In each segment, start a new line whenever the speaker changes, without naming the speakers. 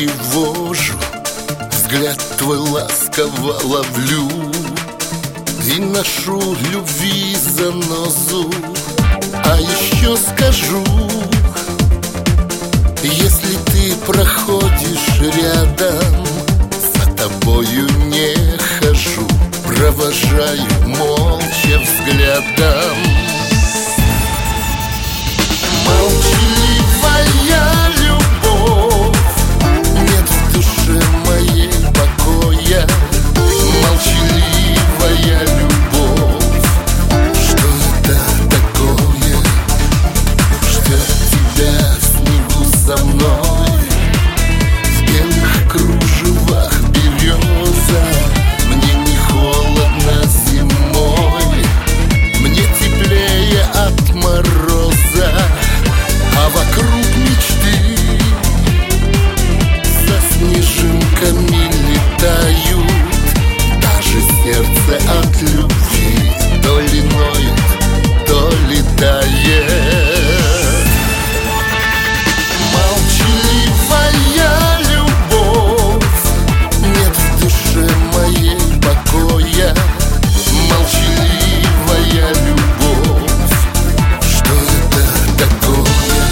тревожу, взгляд твой ласково ловлю и ношу любви занозу. А еще скажу, если ты проходишь рядом, за тобою не хожу, провожаю молча взглядом. Молчаливая любовь, нет в душе моей покоя. Молчаливая любовь, что это такое? Ждет тебя в снегу со мной, в белых кружевах береза. Мне не холодно зимой, мне теплее от мороза. А вокруг мечты за снежинками летают. Даже сердце от любви то ли ноет, то ли тает. Молчаливая любовь, нет в душе моей покоя. Молчаливая любовь, что это такое?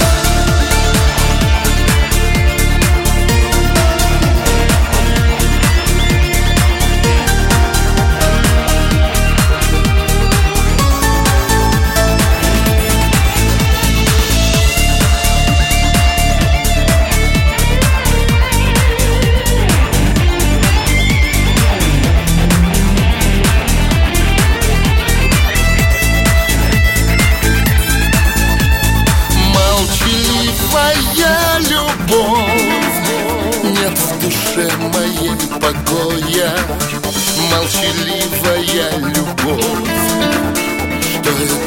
Молчаливая любовь, нет в душе моей покоя. Молчаливая любовь, что это